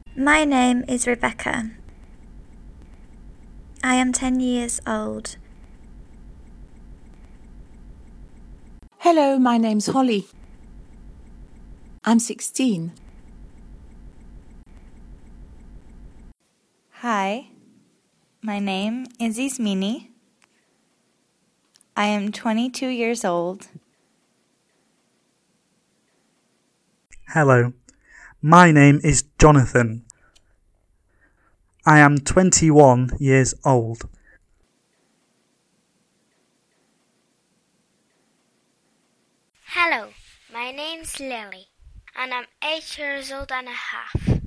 My name is Rebecca. I am 10 years old. Hello, my name's Holly. I'm 16. Hi, my name is Ismini. I am 22 years old. Hello, my name is Jonathan. I am 21 years old. Hello, my name's Lily, and I'm 8 years old and a half.